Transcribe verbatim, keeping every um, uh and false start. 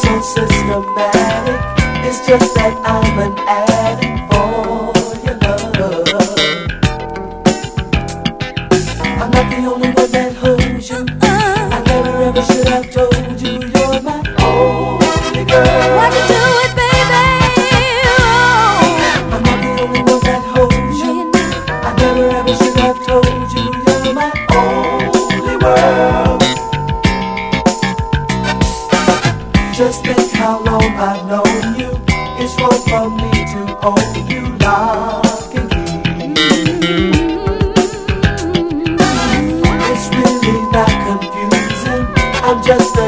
so systematic. It's just that I'm an addict for your love. I'm not the only one that holds you. I never ever should have told you you're my only girl. Why'd you do it, baby? I'm not the only one that holds you. I never ever should have told you you're my only world. Just think how long I've known you. It's wrong for me to own you, lock and key. It's really not confusing. I'm just a